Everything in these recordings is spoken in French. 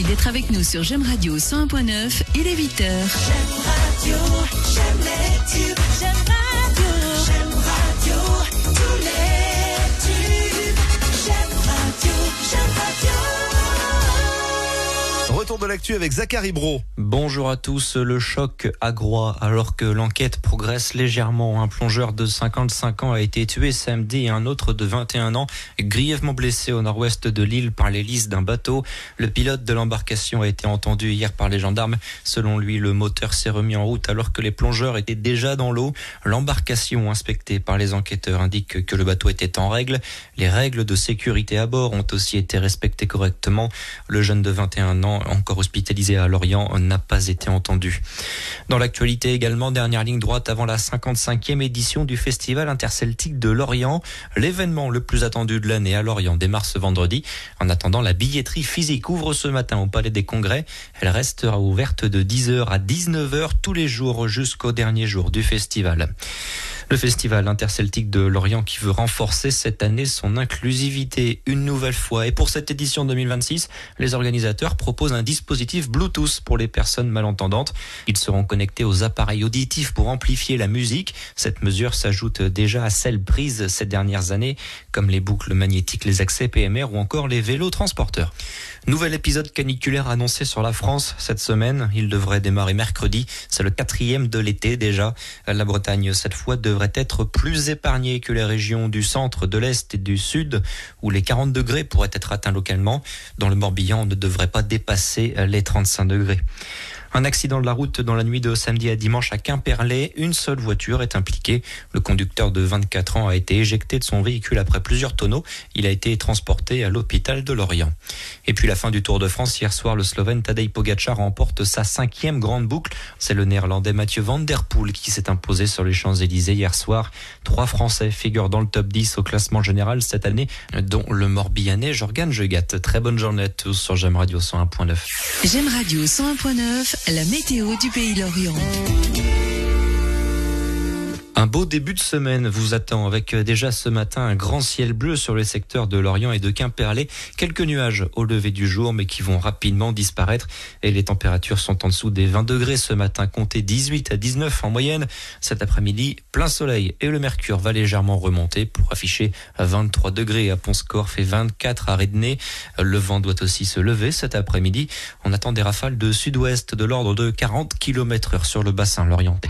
d'être avec nous sur J'aime Radio 101.9. Il est 8h. J'aime radio, j'aime les tubes, j'aime radio, tous les tubes, j'aime radio. Retour de l'actu avec Zachary Brault. Bonjour à tous. Le choc à Groix. Alors que l'enquête progresse légèrement, un plongeur de 55 ans a été tué samedi et un autre de 21 ans grièvement blessé au nord-ouest de l'île par l'hélice d'un bateau. Le pilote de l'embarcation a été entendu hier par les gendarmes. Selon lui, le moteur s'est remis en route alors que les plongeurs étaient déjà dans l'eau. L'embarcation inspectée par les enquêteurs indique que le bateau était en règle. Les règles de sécurité à bord ont aussi été respectées correctement. Le jeune de 21 ans, encore hospitalisé à Lorient, n'a pas été entendu. Dans l'actualité également, dernière ligne droite avant la 55e édition du Festival interceltique de Lorient. L'événement le plus attendu de l'année à Lorient démarre ce vendredi. En attendant, la billetterie physique ouvre ce matin au Palais des Congrès. Elle restera ouverte de 10h à 19h tous les jours jusqu'au dernier jour du festival. Le Festival interceltique de Lorient qui veut renforcer cette année son inclusivité une nouvelle fois. Et pour cette édition 2026, les organisateurs proposent un dispositif Bluetooth pour les personnes malentendantes. Ils seront connectés aux appareils auditifs pour amplifier la musique. Cette mesure s'ajoute déjà à celles prises ces dernières années, comme les boucles magnétiques, les accès PMR ou encore les vélos transporteurs. Nouvel épisode caniculaire annoncé sur la France cette semaine. Il devrait démarrer mercredi. C'est le 4e de l'été déjà. La Bretagne, cette fois, devrait être plus épargnée que les régions du centre, de l'est et du sud, où les 40 degrés pourraient être atteints localement. Dans le Morbihan, on ne devrait pas dépasser les 35 degrés. Un accident de la route dans la nuit de samedi à dimanche à Quimperlé. Une seule voiture est impliquée. Le conducteur de 24 ans a été éjecté de son véhicule après plusieurs tonneaux. Il a été transporté à l'hôpital de Lorient. Et puis la fin du Tour de France. Hier soir, le Slovène Tadej Pogačar remporte sa 5e grande boucle. C'est le Néerlandais Mathieu Van Der Poel qui s'est imposé sur les Champs-Élysées hier soir. 3 Français figurent dans le top 10 au classement général cette année, dont le Morbihanais Jorgan Jegat. Très bonne journée à tous sur J'aime Radio 101.9. J'aime Radio 101.9. La météo du Pays Lorient. Un beau début de semaine vous attend avec déjà ce matin un grand ciel bleu sur les secteurs de Lorient et de Quimperlé. Quelques nuages au lever du jour mais qui vont rapidement disparaître et les températures sont en dessous des 20 degrés ce matin, comptez 18 à 19 en moyenne. Cet après-midi, plein soleil et le mercure va légèrement remonter pour afficher 23 degrés à Pont-Scorff et 24 à Rednay. Le vent doit aussi se lever cet après-midi. On attend des rafales de sud-ouest de l'ordre de 40 km/h sur le bassin lorientais.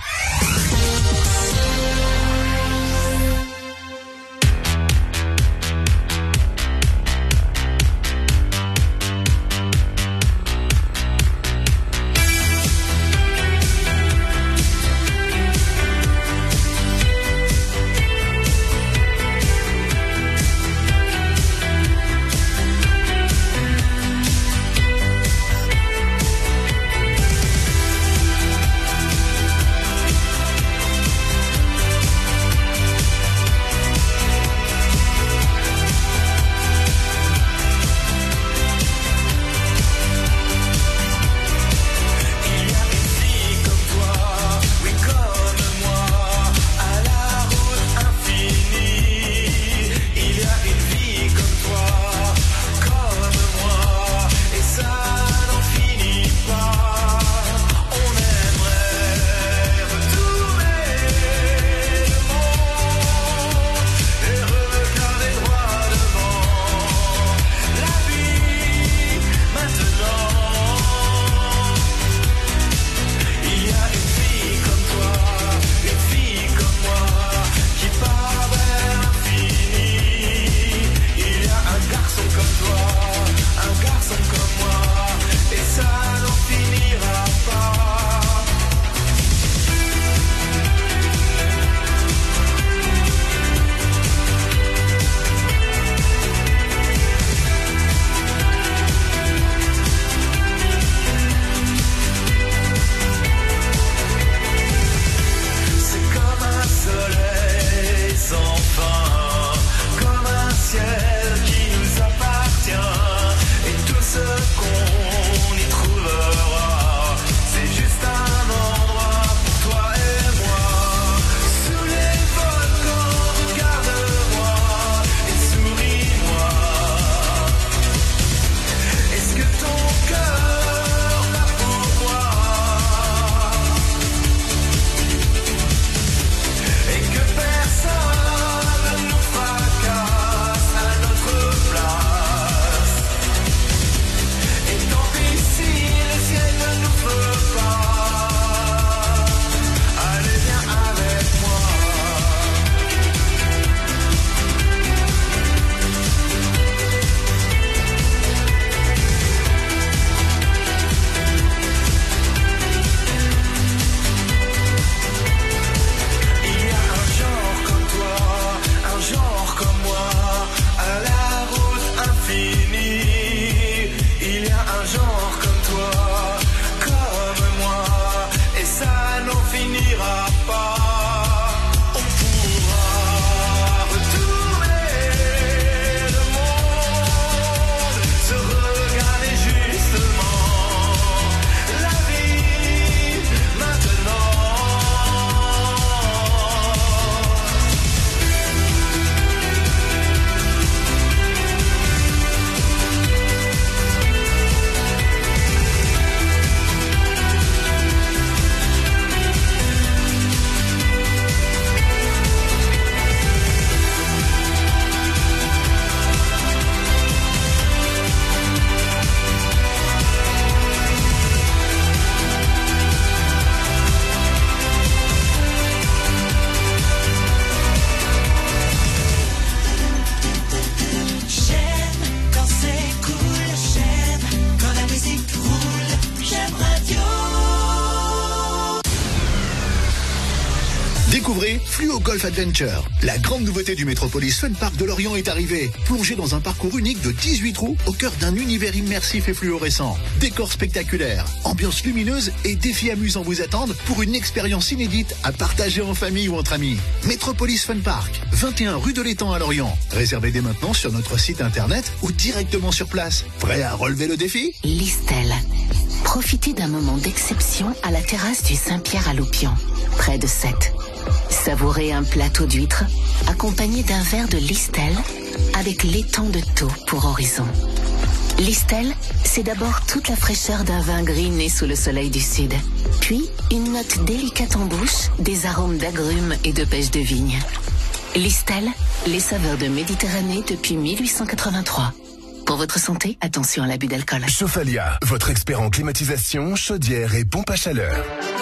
Go Golf Adventure. La grande nouveauté du Metropolis Fun Park de Lorient est arrivée. Plongez dans un parcours unique de 18 trous au cœur d'un univers immersif et fluorescent. Décors spectaculaires, ambiance lumineuse et défis amusants vous attendent pour une expérience inédite à partager en famille ou entre amis. Metropolis Fun Park, 21 rue de l'Étang à Lorient. Réservez dès maintenant sur notre site internet ou directement sur place. Prêt à relever le défi ? Listel. Profitez d'un moment d'exception à la terrasse du Saint-Pierre à Loupian, près de Sète. Savourez un plateau d'huîtres accompagné d'un verre de Listel avec l'étang de Thau pour horizon. Listel, c'est d'abord toute la fraîcheur d'un vin gris né sous le soleil du sud. Puis, une note délicate en bouche, des arômes d'agrumes et de pêche de vigne. Listel, les saveurs de Méditerranée depuis 1883. Pour votre santé, attention à l'abus d'alcool. Chauffalia, votre expert en climatisation, chaudière et pompe à chaleur.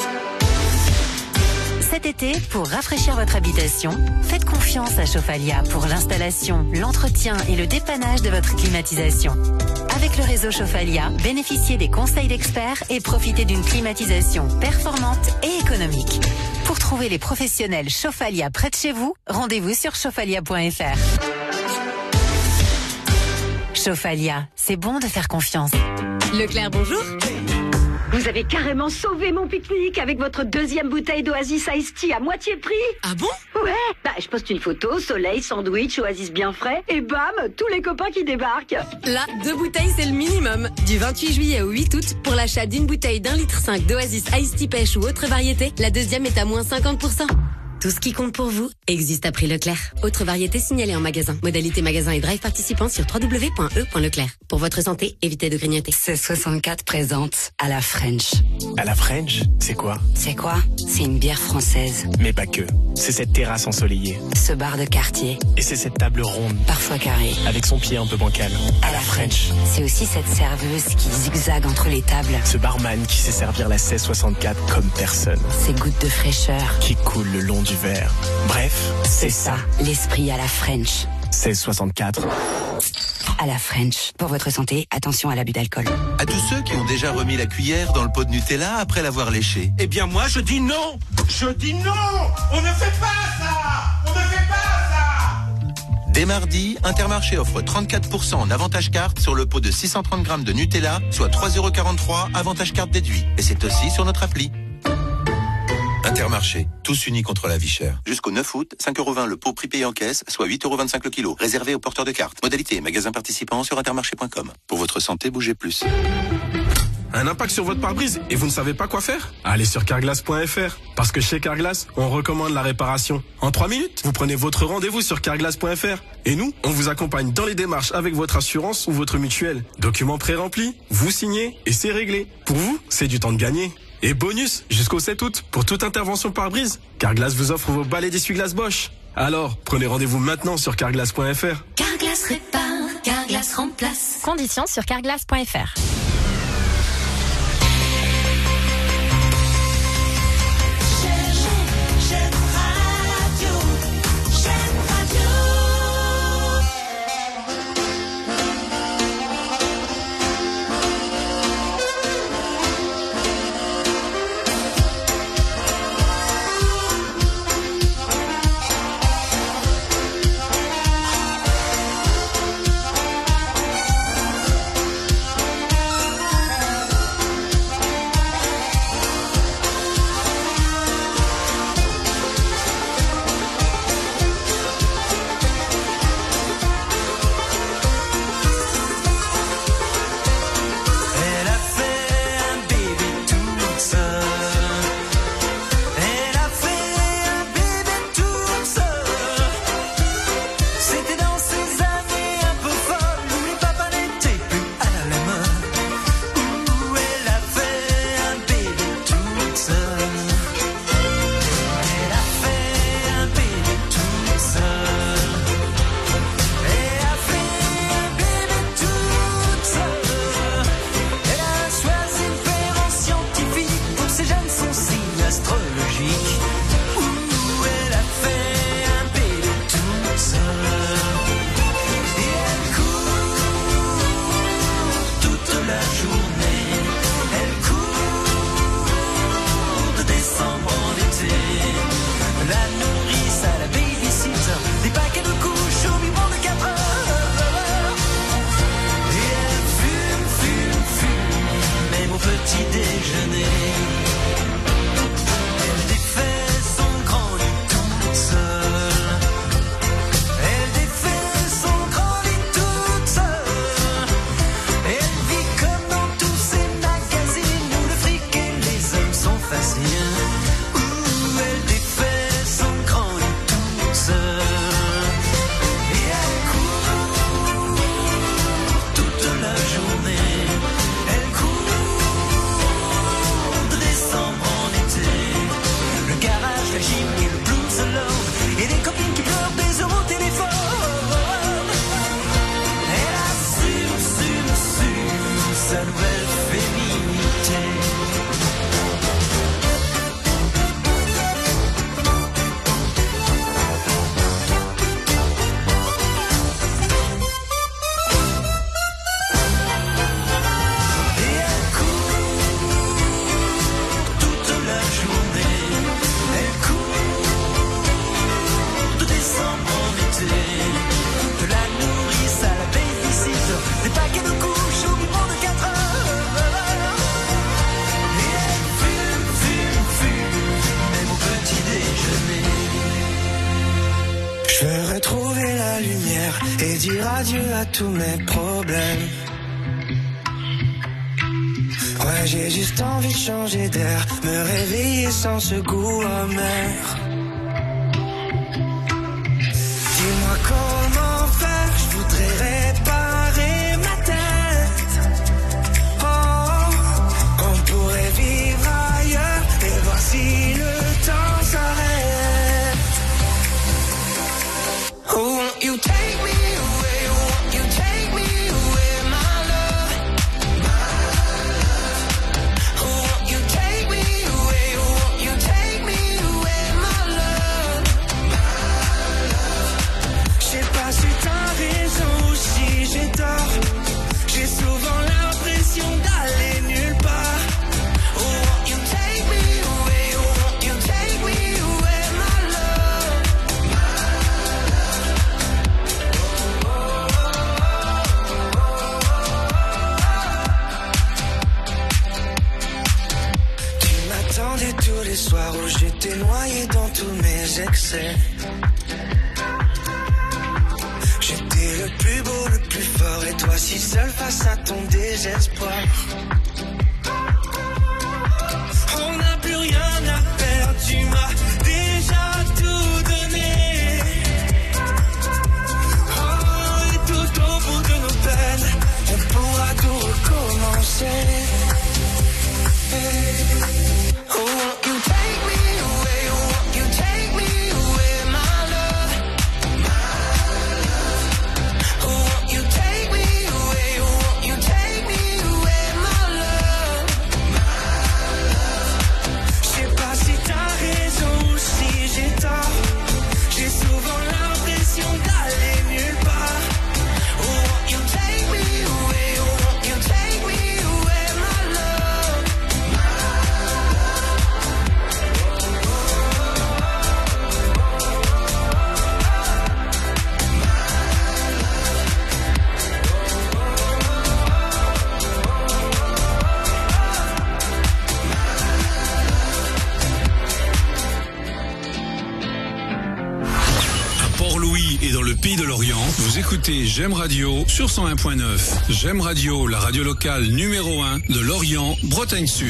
Cet été, pour rafraîchir votre habitation, faites confiance à Chauffalia pour l'installation, l'entretien et le dépannage de votre climatisation. Avec le réseau Chauffalia, bénéficiez des conseils d'experts et profitez d'une climatisation performante et économique. Pour trouver les professionnels Chauffalia près de chez vous, rendez-vous sur chauffalia.fr. Chauffalia, c'est bon de faire confiance. Leclerc, bonjour. Vous avez carrément sauvé mon pique-nique avec votre deuxième bouteille d'Oasis Iced Tea à moitié prix. Ah bon? Ouais, je poste une photo, soleil, sandwich, Oasis bien frais, et bam, tous les copains qui débarquent. Là, 2 bouteilles, c'est le minimum. Du 28 juillet au 8 août, pour l'achat d'une bouteille d'1,5 litre d'Oasis Iced Tea pêche ou autre variété, la deuxième est à moins 50%. Tout ce qui compte pour vous existe à prix Leclerc. Autre variété signalée en magasin. Modalité magasin et drive participants sur www.e.leclerc. Pour votre santé, évitez de grignoter. 1664 présente à la French. À la French, c'est quoi? C'est quoi? C'est une bière française. Mais pas que. C'est cette terrasse ensoleillée. Ce bar de quartier. Et c'est cette table ronde. Parfois carrée. Avec son pied un peu bancal. À la French. C'est aussi cette serveuse qui zigzague entre les tables. Ce barman qui sait servir la 1664 comme personne. Ces gouttes de fraîcheur. Qui coulent le long du verre. Bref, c'est ça. L'esprit à la French. 1664. À la French. Pour votre santé, attention à l'abus d'alcool. À tous ceux qui ont déjà remis la cuillère dans le pot de Nutella après l'avoir léché. Eh bien moi je dis non. Je dis non. On ne fait pas ça. On ne fait pas ça. Dès mardi, Intermarché offre 34% en avantage carte sur le pot de 630 grammes de Nutella, soit 3,43 € avantage carte déduit. Et c'est aussi sur notre appli. Intermarché, tous unis contre la vie chère. Jusqu'au 9 août, 5,20 € le pot prix payé en caisse, soit 8,25 € le kilo. Réservé aux porteurs de cartes. Modalité, magasin participant sur intermarché.com. Pour votre santé, bougez plus. Un impact sur votre pare-brise et vous ne savez pas quoi faire? Allez sur carglass.fr. Parce que chez Carglass, on recommande la réparation. En 3 minutes, vous prenez votre rendez-vous sur carglass.fr. Et nous, on vous accompagne dans les démarches avec votre assurance ou votre mutuelle. Documents pré-remplis, vous signez et c'est réglé. Pour vous, c'est du temps de gagner. Et bonus, jusqu'au 7 août, pour toute intervention pare-brise, Carglass vous offre vos balais d'essuie-glace Bosch. Alors, prenez rendez-vous maintenant sur carglass.fr. Carglass répare, Carglass remplace. Conditions sur carglass.fr. Je veux retrouver la lumière et dire adieu à tous mes problèmes. Ouais, j'ai juste envie de changer d'air, me réveiller sans ce goût amer. Dis-moi comment faire, je voudrais réparer ma tête. Oh, on pourrait vivre ailleurs et voir si le temps s'arrête. Oh, won't you take me away, won't you take me away, my love, my love. Oh, won't you take me away, won't you take me away, my love, my love. Je sais pas si t'as raison ou si j'ai tort, j'ai souvent l'impression d'aller nulle part. Oh, won't you take me away, won't you take me away, my love, my Tu m'attendais tous les soirs où j'étais noyé dans tous mes excès. J'étais le plus beau, le plus fort, et toi si seul face à ton désespoir. On n'a plus rien à perdre, tu m'as déjà tout donné. Oh, et tout au bout de nos peines, on pourra tout recommencer. Oh, won't you take me away, won't you take me away, my love, my love. Oh, won't you take me away, won't you take me away, my love, my love. Je sais pas si t'as raison ou si j'ai tort, j'ai souvent l'impression d'aller nulle part. Oh, won't you take me away, won't you take me away, my love, my À Port-Louis et dans le Pays de l'Orient, vous écoutez J'aime Radio sur 101.9. J'aime Radio, la radio locale numéro 1 de l'Orient, Bretagne Sud.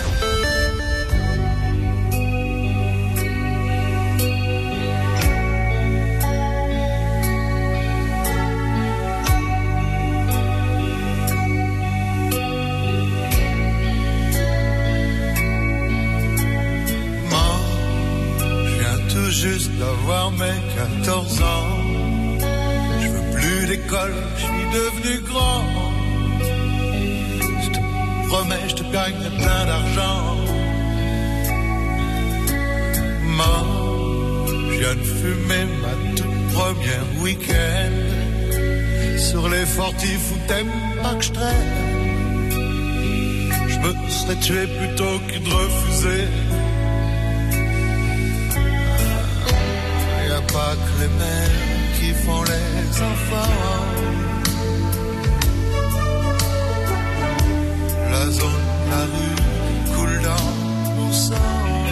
Moi, je viens tout juste d'avoir mes 14 ans. Je veux plus d'école, je suis devenu grand. Je te promets, je te gagne plein d'argent. Moi, je viens de fumer ma toute première week-end sur les fortifs où t'aimes pas que je traîne. Je me serais tué plutôt que de refuser. Y a pas que les mères qui font les enfants. La zone, la rue coule dans nos sangs.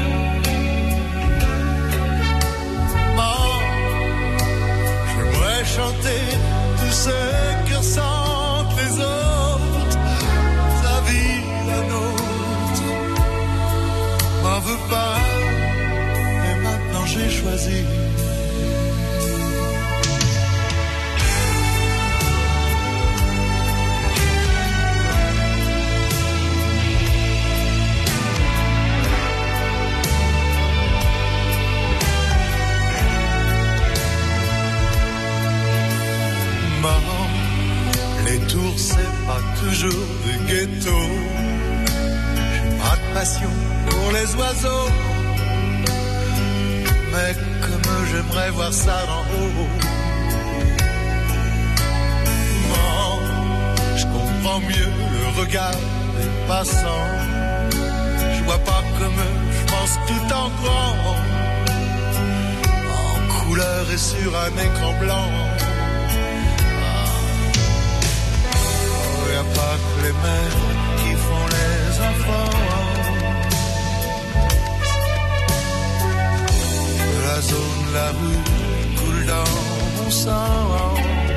Moi, j'aimerais chanter tout ce que ressentent les autres. Ta vie, la nôtre. M'en veux pas, et maintenant j'ai choisi. Les tours, c'est pas toujours des ghettos. J'ai pas de passion pour les oiseaux, mais comme j'aimerais voir ça d'en haut. Moi, je comprends mieux le regard des passants. Je vois pas comme eux, je pense tout en grand, en couleur et sur un écran blanc. Y'a pas que les mères qui font les enfants. La zone, la rue coule dans sang.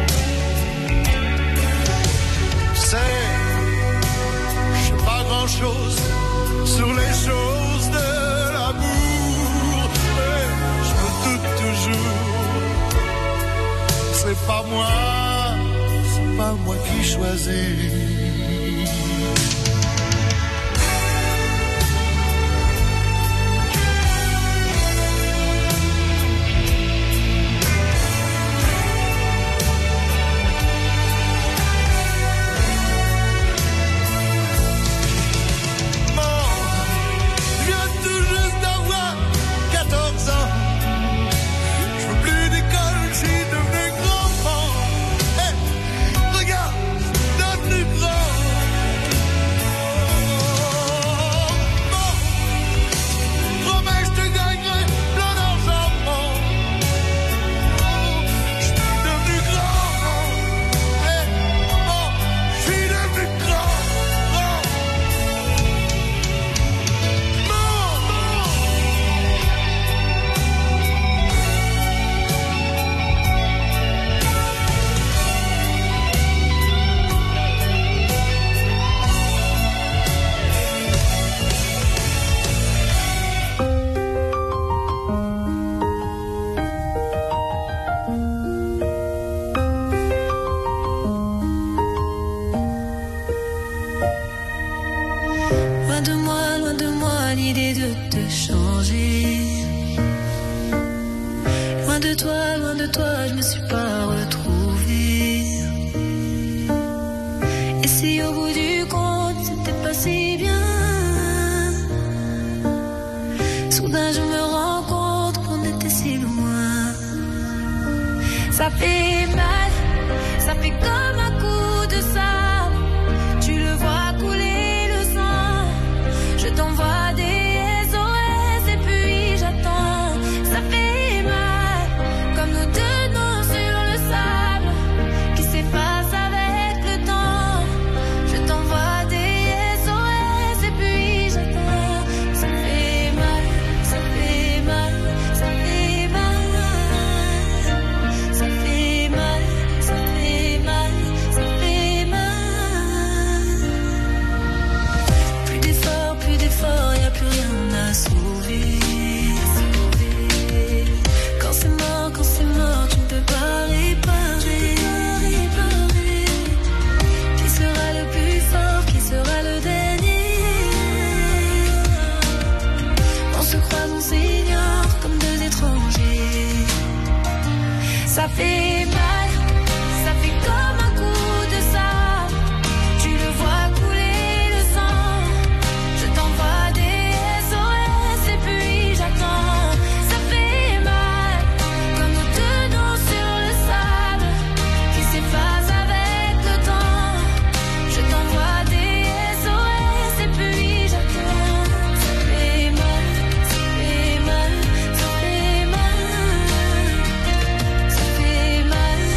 C'est, je sais pas grand chose sur les choses de l'amour, mais je me doute toujours. C'est pas moi qui choisis. Loin de moi l'idée de te changer. Loin de toi, je me suis pas retrouvée. Et si au bout du compte, c'était pas si bien, soudain je me rends compte qu'on était si loin. Ça fait mal, ça fait comme un coup de sable. Tu le vois couler le sang. Je t'envoie des SOS et puis j'attends. Ça fait mal, comme nous deux noms sur le sable qui s'effacent avec le temps. Je t'envoie des SOS et puis j'attends. Ça fait mal, ça fait mal, ça fait mal. Ça fait mal, ça fait mal, ça fait mal. Plus d'efforts, y a plus rien à sauver. Quand c'est mort, tu ne peux pas réparer. Qui sera le plus fort, qui sera le dernier? On se croise, on s'ignore comme deux étrangers. Ça fait mal, ça fait comme un coup de sable. Tu le vois couler le sang. Je t'envoie des SOS et puis j'attends. Ça fait mal, comme nous deux noms sur le sable qui s'effacent avec le temps. Je t'envoie des SOS et puis j'attends. Ça fait mal, ça fait mal, ça fait mal. Ça fait mal,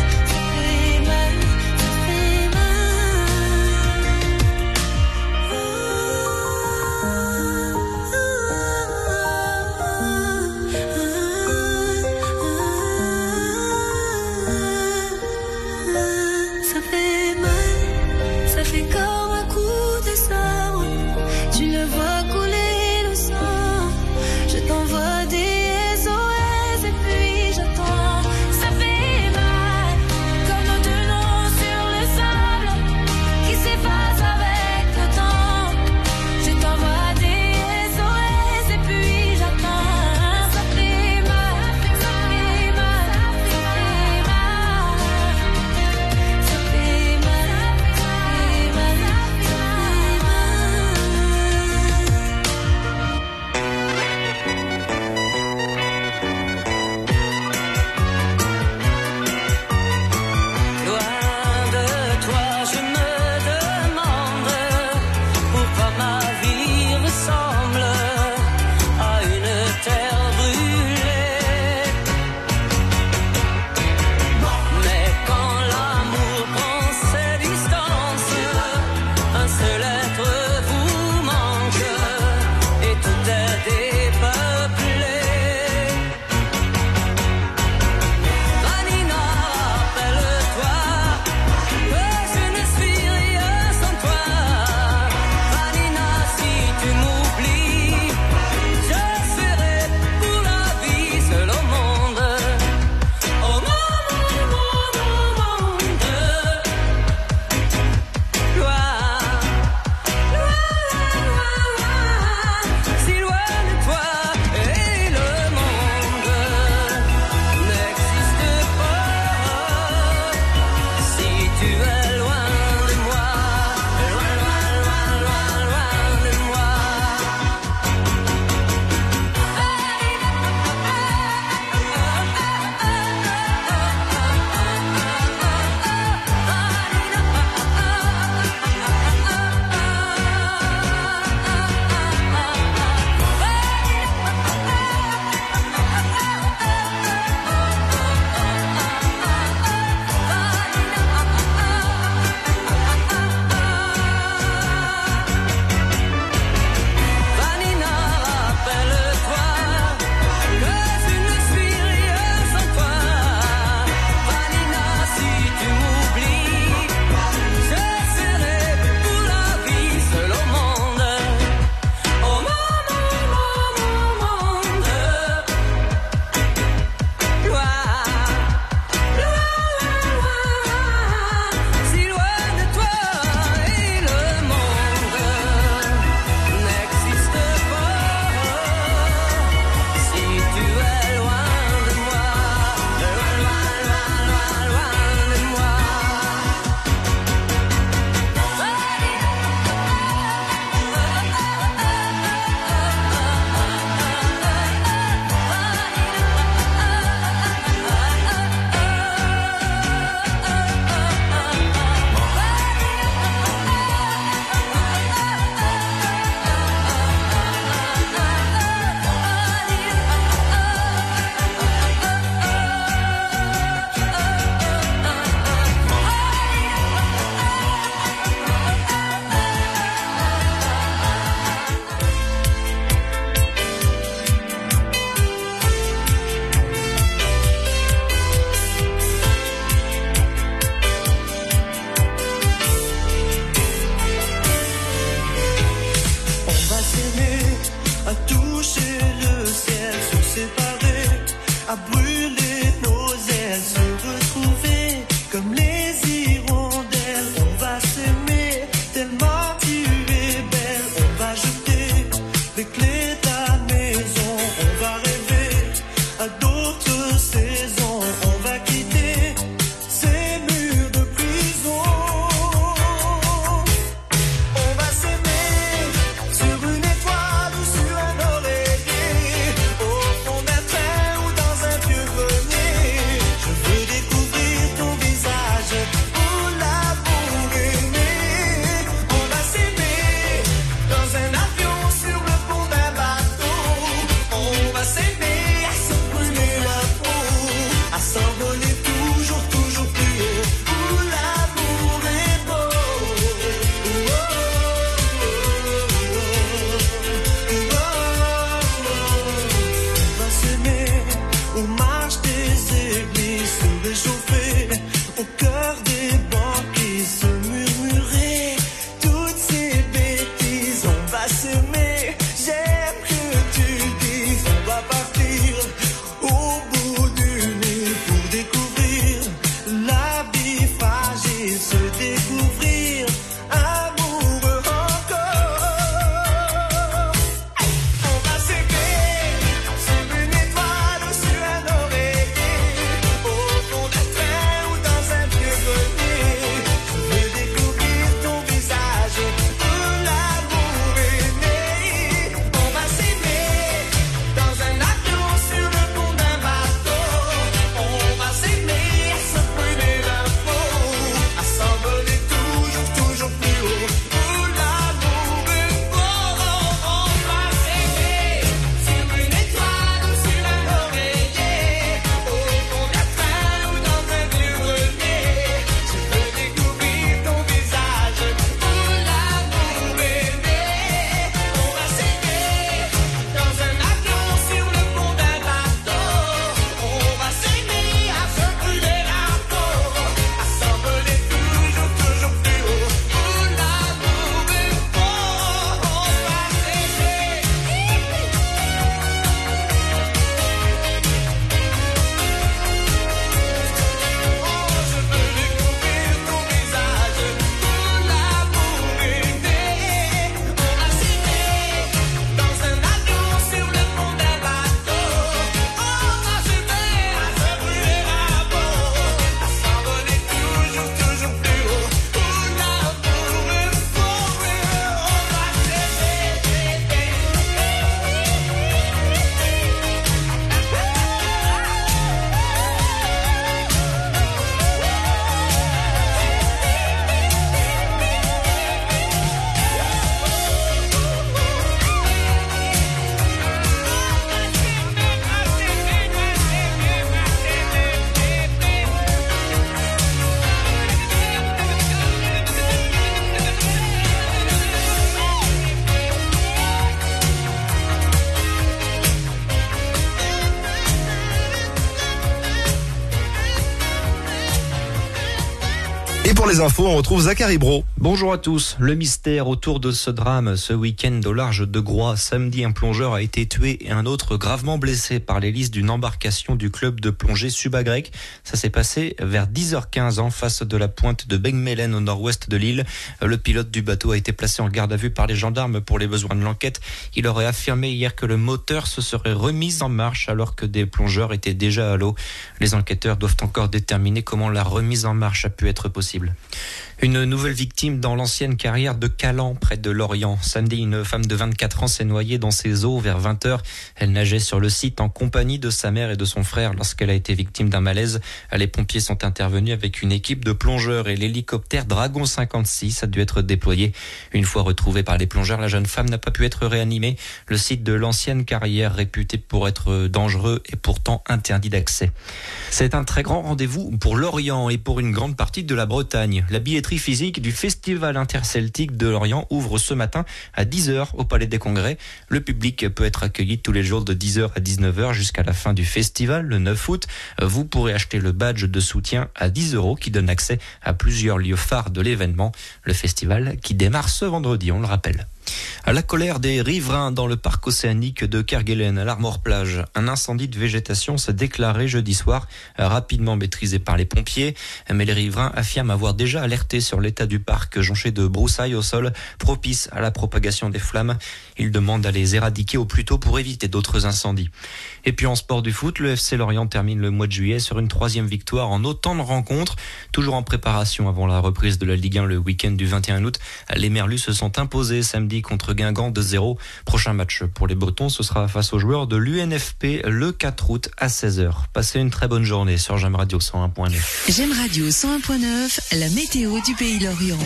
Et pour les infos, on retrouve Zachary Bro. Bonjour à tous. Le mystère autour de ce drame ce week-end au large de Groix. Samedi, un plongeur a été tué et un autre gravement blessé par l'hélice d'une embarcation du club de plongée Subagrec. Ça s'est passé vers 10h15 en face de la pointe de Begmelen au nord-ouest de l'île. Le pilote du bateau a été placé en garde à vue par les gendarmes pour les besoins de l'enquête. Il aurait affirmé hier que le moteur se serait remis en marche alors que des plongeurs étaient déjà à l'eau. Les enquêteurs doivent encore déterminer comment la remise en marche a pu être possible. Une nouvelle victime dans l'ancienne carrière de Calan, près de Lorient. Samedi, une femme de 24 ans s'est noyée dans ses eaux vers 20h. Elle nageait sur le site en compagnie de sa mère et de son frère lorsqu'elle a été victime d'un malaise. Les pompiers sont intervenus avec une équipe de plongeurs et l'hélicoptère Dragon 56 a dû être déployé. Une fois retrouvée par les plongeurs, la jeune femme n'a pas pu être réanimée. Le site de l'ancienne carrière, réputé pour être dangereux, est pourtant interdit d'accès. C'est un très grand rendez-vous pour Lorient et pour une grande partie de la Bretagne. La billetterie physique du Festival interceltique de Lorient ouvre ce matin à 10h au Palais des Congrès. Le public peut être accueilli tous les jours de 10h à 19h jusqu'à la fin du festival, le 9 août. Vous pourrez acheter le badge de soutien à 10 € qui donne accès à plusieurs lieux phares de l'événement. Le festival qui démarre ce vendredi, on le rappelle. À la colère des riverains dans le parc océanique de Kerguelen à l'Armor-Plage, un incendie de végétation s'est déclaré jeudi soir, rapidement maîtrisé par les pompiers. Mais les riverains affirment avoir déjà alerté sur l'état du parc jonché de broussailles au sol, propice à la propagation des flammes. Ils demandent à les éradiquer au plus tôt pour éviter d'autres incendies. Et puis en sport du foot, le FC Lorient termine le mois de juillet sur une 3e victoire en autant de rencontres. Toujours en préparation avant la reprise de la Ligue 1 le week-end du 21 août, les Merlus se sont imposés samedi contre Guingamp 2-0. Prochain match pour les Bretons, ce sera face aux joueurs de l'UNFP le 4 août à 16h. Passez une très bonne journée sur J'aime Radio 101.9. J'aime Radio 101.9, la météo du Pays Lorient.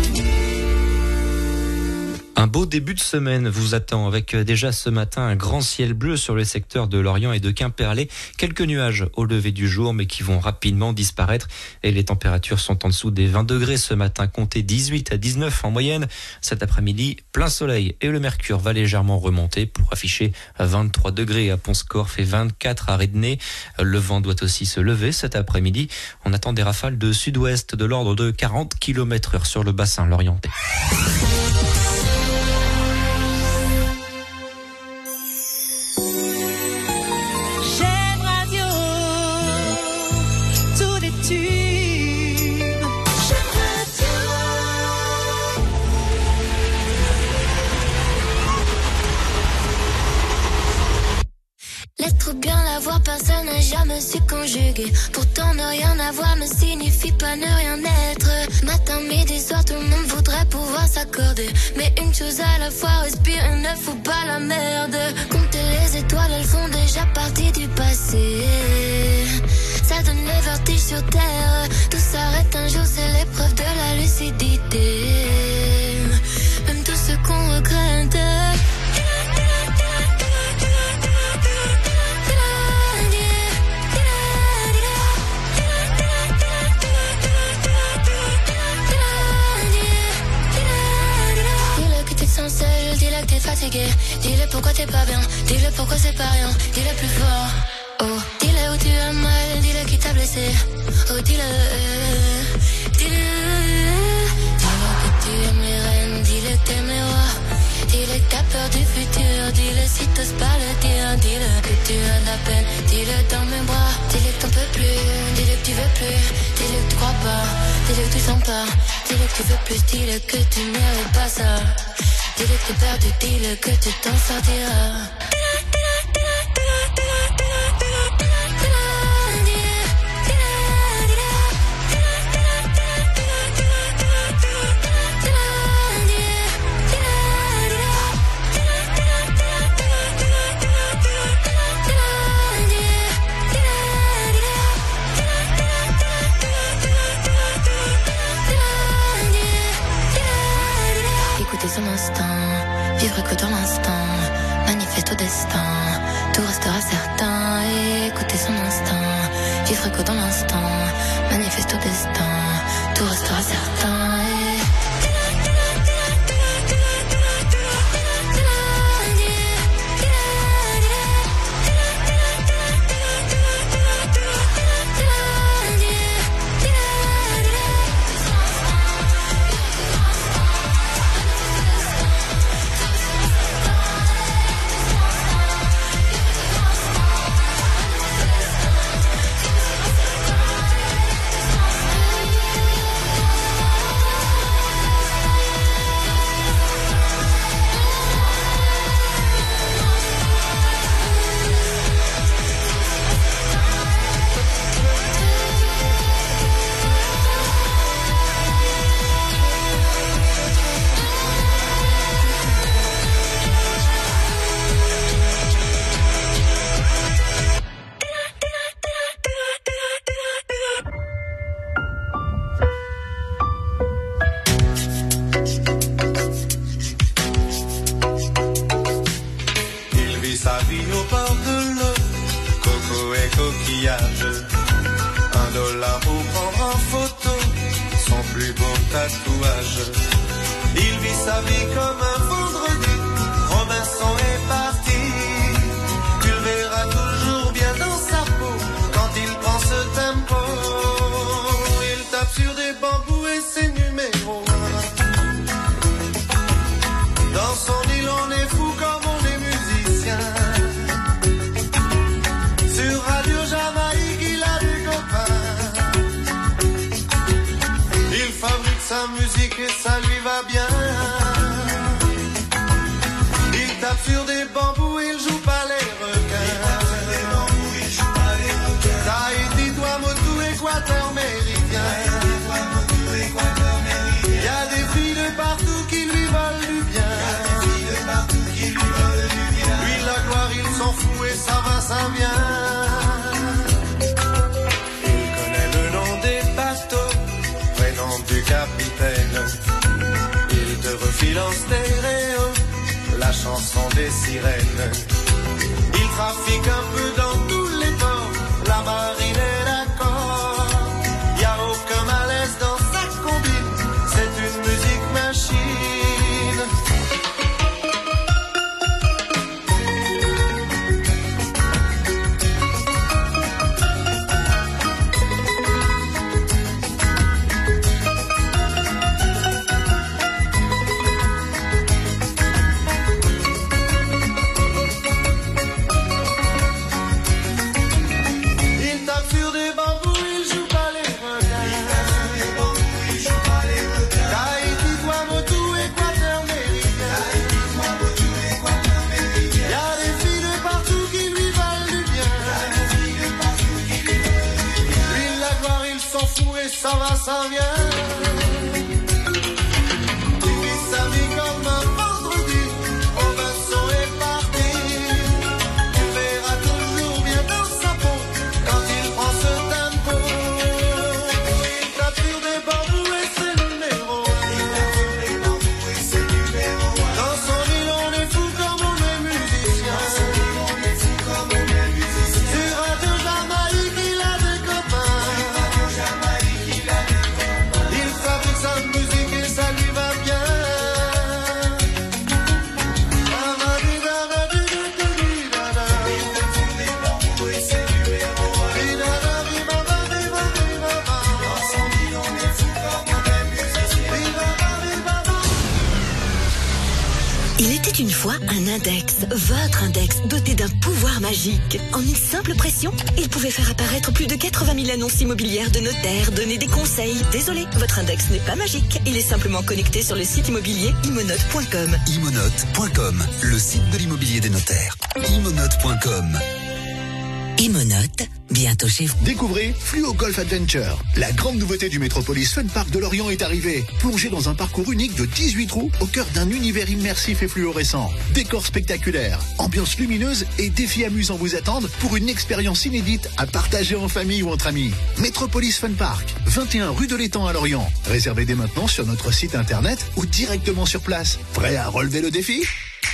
Un beau début de semaine vous attend avec déjà ce matin un grand ciel bleu sur le secteur de Lorient et de Quimperlé. Quelques nuages au lever du jour mais qui vont rapidement disparaître et les températures sont en dessous des 20 degrés ce matin, comptez 18 à 19 en moyenne. Cet après-midi, plein soleil et le mercure va légèrement remonter pour afficher 23 degrés à Pont-Scorff et 24 à Rednay. Le vent doit aussi se lever cet après-midi. On attend des rafales de sud-ouest de l'ordre de 40 km/h sur le bassin lorientais. L'être bien l'avoir, personne n'a jamais su conjuguer. Pourtant ne rien avoir ne signifie pas ne rien être. Matin, midi, soir, tout le monde voudrait pouvoir s'accorder. Mais une chose à la fois, respirer, ne faut pas la merde. Compter les étoiles, elles font déjà partie du passé. Ça donne le vertige sur terre. Tout s'arrête un jour, c'est l'épreuve de la lucidité. Même tout ce qu'on regrette. Dis-le que t'es fatigué, dis-le pourquoi t'es pas bien, dis-le pourquoi c'est pas rien, dis-le plus fort. Oh, dis-le où tu as mal, dis-le qui t'a blessé. Oh, dis-le, dis-le. Dis-le que tu aimes les reines, dis-le que t'aimes les rois. Dis-le que t'as peur du futur, dis-le si t'oses pas le dire. Dis-le que tu as de la peine, dis-le dans mes bras. Dis-le que t'en peux plus, dis-le que tu veux plus. Dis-le que tu crois pas, dis-le que tu sens pas. Dis-le que tu veux plus, dis-le que tu mérites pas ça. Dis-le que t'es perdu, dis-le que tu t'en sortiras. Écoutez son instinct, vivre que dans l'instant, manifeste au destin, tout restera certain. Écoutez son instinct, vivre que dans l'instant, manifeste au destin, tout restera certain. photo son plus beau tatouage. Il vit sa vie comme un vendredi. Robinson est parti. Tu le verras toujours bien dans sa peau quand il prend ce tempo. Il tape sur des bambous et ses numéros. Dans son île on est fou comme on est musicien. Sur Radio Jamaïque il a des copains. Il fabrique sa musique et ça lui va bien. Il tape sur des bambous, il joue pas les requins. Tahiti, Tuamotu, Équateur méridien. Il y a des filles de partout qui lui veulent du bien. Lui la gloire il s'en fout et ça va, ça vient. Il connaît le nom des bateaux, prénom du capitaine. Il te refile en stéréo la chanson des sirènes. Il trafique un peu dans tous les ports, la marine est d'accord. Y a aucun malaise dans sa combine, c'est une musique machine. Il tape sur des bambous, il joue pas les requins. Tahiti, Tuamotu, Équateur méridien. Y a des filles de partout qui lui valent du bien. Lui la gloire il s'en fout et ça va, ça vient. Il vit sa vie comme un vendredi. Robinson est parti. Tu verras toujours bien dans sa peau quand il prend ce tempo. Il tape sur des bambous et ses numéros. Dans son île on est fou comme on est musicien. Sur Radio Jamaïque il a des copains. Il fabrique sa musique et ça lui va bien. Il était une fois un index, votre index, doté d'un pouvoir magique. En une simple pression, il pouvait faire apparaître plus de 80 000 annonces immobilières de notaires, donner des conseils. Désolé, votre index n'est pas magique. Il est simplement connecté sur le site immobilier imonote.com. Imonote.com, le site de l'immobilier des notaires. Imonote.com. Imonote, bientôt chez vous. Découvrez Fluo Golf Adventure. La grande nouveauté du Metropolis Fun Park de Lorient est arrivée. Plongez dans un parcours unique de 18 trous au cœur d'un univers immersif et fluorescent. Décors spectaculaires, ambiance lumineuse et défis amusants vous attendent pour une expérience inédite à partager en famille ou entre amis. Metropolis Fun Park, 21 rue de l'Étang à Lorient. Réservez dès maintenant sur notre site internet ou directement sur place. Prêt à relever le défi ?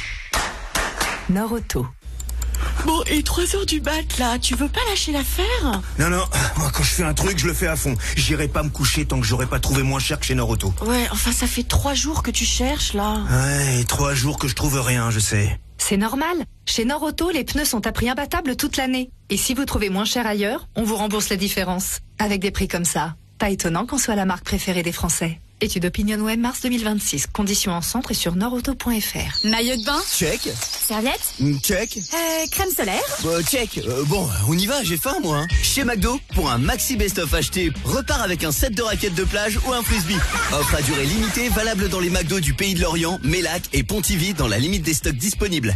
Nord-Auto. Bon, et 3h du mat, là, tu veux pas lâcher l'affaire? Non, moi quand je fais un truc, je le fais à fond. J'irai pas me coucher tant que j'aurai pas trouvé moins cher que chez Nord-Auto. Ouais, enfin ça fait 3 jours que tu cherches, là. Ouais, et 3 jours que je trouve rien, je sais. C'est normal. Chez Nord-Auto, les pneus sont à prix imbattable toute l'année. Et si vous trouvez moins cher ailleurs, on vous rembourse la différence. Avec des prix comme ça, pas étonnant qu'on soit la marque préférée des Français. Étude OpinionWay mars 2026. Conditions en centre et sur nordauto.fr. Maillot de bain? Check. Serviette? Check. Crème solaire? Check. Bon, on y va, j'ai faim moi. Chez McDo, pour un maxi best-of acheté, repart avec un set de raquettes de plage ou un frisbee. Offre à durée limitée, valable dans les McDo du Pays de Lorient, Mélac et Pontivy dans la limite des stocks disponibles.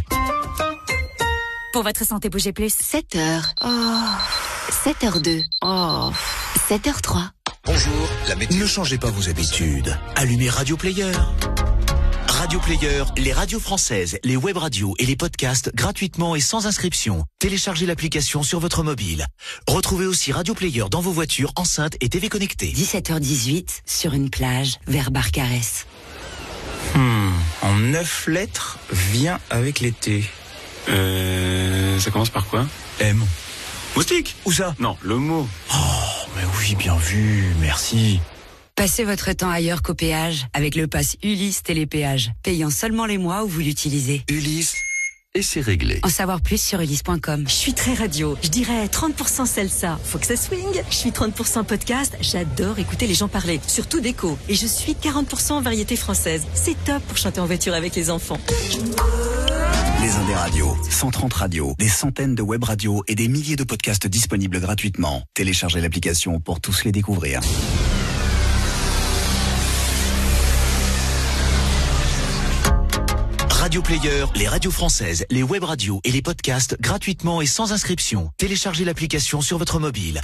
Pour votre santé, bougez plus. 7h. Oh. 7h02. Oh. 7h03. Bonjour, la météo. Ne changez pas vos habitudes. Allumez Radio Player. Radio Player, les radios françaises, les web radios et les podcasts gratuitement et sans inscription. Téléchargez l'application sur votre mobile. Retrouvez aussi Radio Player dans vos voitures, enceintes et TV connectées. 17h18, sur une plage, vers Barcarès. En 9 lettres, vient avec l'été. Ça commence par quoi? M. Moustique? Où ça? Non, le mot. Mais oui, bien vu, merci. Passez votre temps ailleurs qu'au péage avec le pass Ulysse Télépéage, payant seulement les mois où vous l'utilisez. Ulysse, et c'est réglé. En savoir plus sur ulysse.com. Je suis très radio, je dirais 30% salsa. Faut que ça swing. Je suis 30% podcast, j'adore écouter les gens parler, surtout d'écho. Et je suis 40% variété française. C'est top pour chanter en voiture avec les enfants. Les Indés Radios, 130 radios, des centaines de web radios et des milliers de podcasts disponibles gratuitement. Téléchargez l'application pour tous les découvrir. Radio Player, les radios françaises, les web radios et les podcasts gratuitement et sans inscription. Téléchargez l'application sur votre mobile.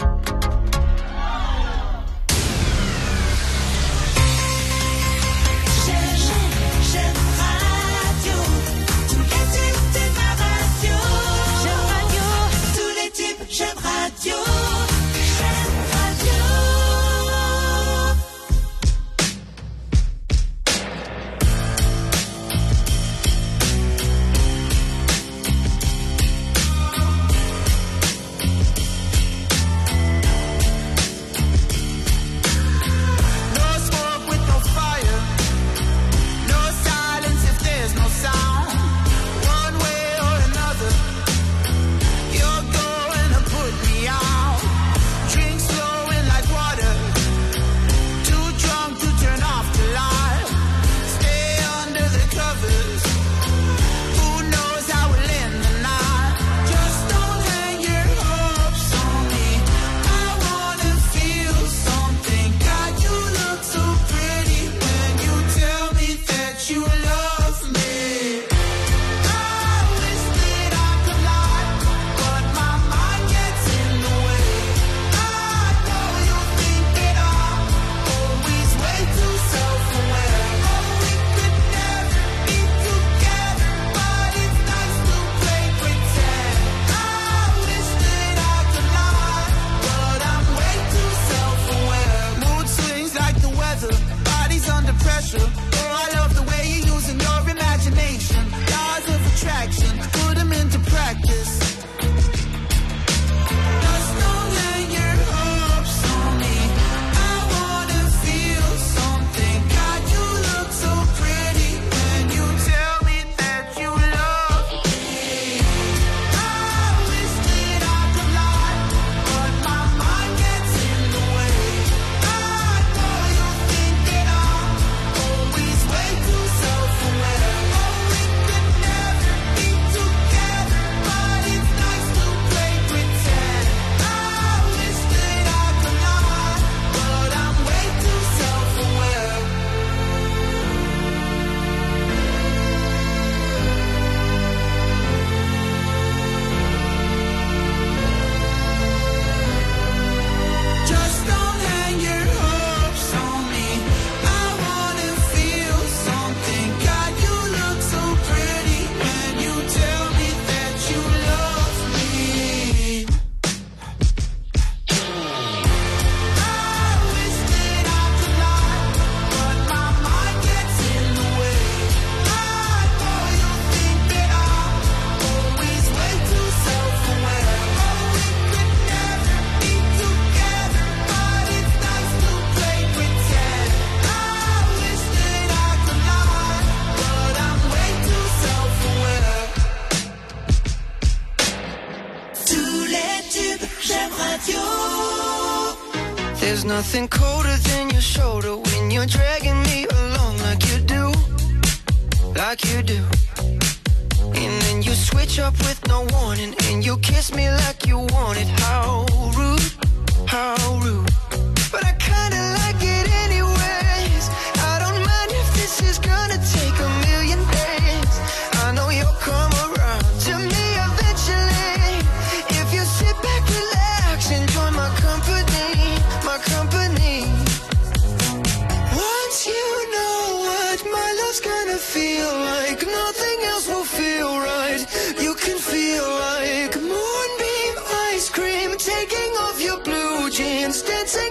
There's nothing colder than your shoulder when you're dragging me along like you do, like you do. And then you switch up with no warning and you kiss me like you want it. How rude, how rude. But I kinda like it anyways. I don't mind if this is gonna take a million days. I know you'll come around to me eventually. If you sit back, relax, enjoy my company, my company. Once you know what my love's gonna feel like, nothing else will feel right. You can feel like moonbeam ice cream, taking off your blue jeans, dancing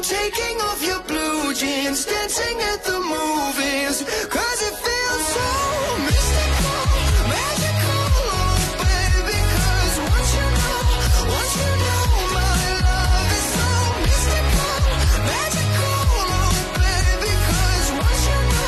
taking off your blue jeans, dancing at the movies, 'cause it feels so mystical, magical, oh baby, 'cause once you know my love is so mystical, magical, oh baby, 'cause once you know.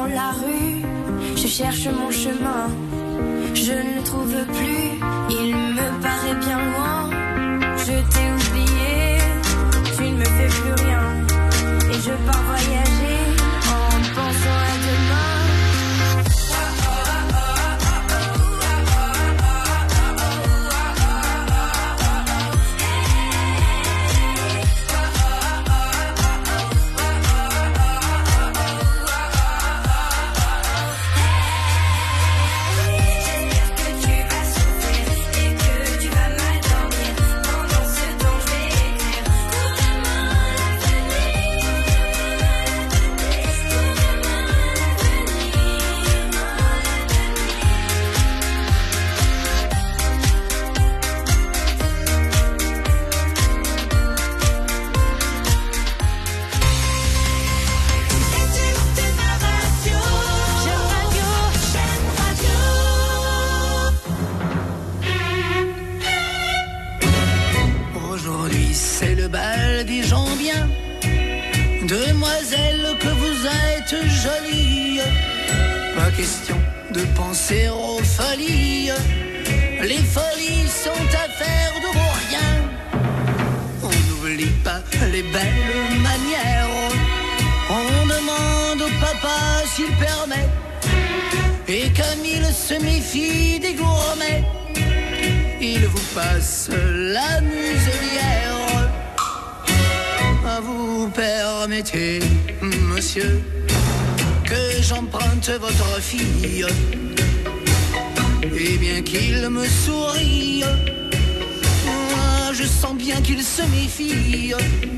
dans la rue, je cherche mon chemin. Je ne le trouve plus, il me paraît bien loin. Je t'ai oublié, tu ne me fais plus rien. Et je pars voyager en pensant à demain. Demoiselle, que vous êtes jolie, pas question de penser aux folies. Les folies sont affaires de rien. On n'oublie pas les belles manières. On demande au papa s'il permet. Et comme il se méfie des gourmets, il vous passe la muselière. Vous permettez, monsieur, que j'emprunte votre fille. Et bien qu'il me sourie, moi je sens bien qu'il se méfie.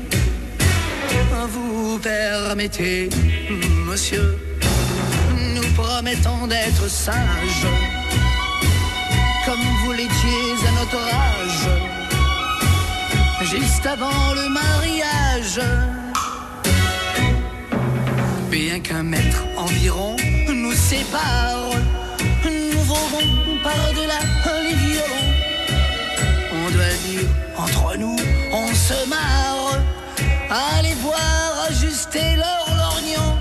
Vous permettez, monsieur, nous promettons d'être sages, comme vous l'étiez à notre âge. Juste avant le mariage, bien qu'un mètre environ nous sépare, nous volons par-delà les violons. On doit dire, entre nous, on se marre. Allez voir ajuster leur lorgnon.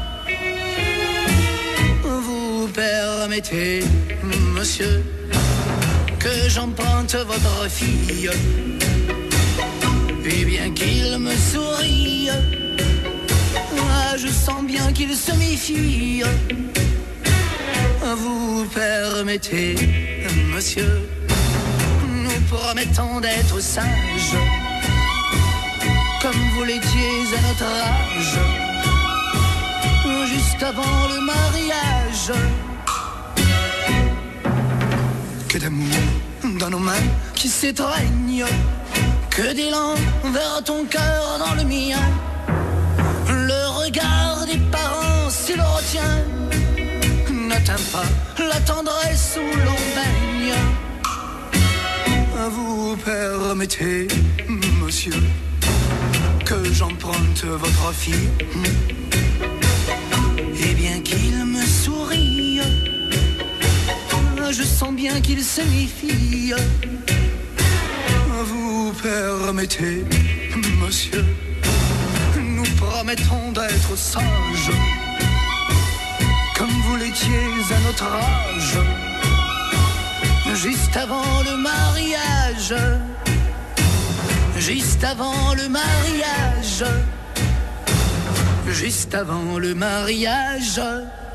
Vous permettez, monsieur, que j'emprunte votre fille. Et bien qu'il me sourie, moi je sens bien qu'il se méfie. Vous permettez, monsieur, nous promettons d'être sages, comme vous l'étiez à notre âge, juste avant le mariage. Que d'amour dans nos mains qui s'étreignent, que d'élan vers ton cœur dans le mien. Le regard des parents, s'il le retient, n'atteint pas la tendresse où l'on baigne. Vous permettez, monsieur, que j'emprunte votre fille. Et bien qu'il me sourie, je sens bien qu'il se méfie. Vous permettez, monsieur, nous promettons d'être sages, comme vous l'étiez à notre âge, juste avant le mariage, juste avant le mariage, juste avant le mariage.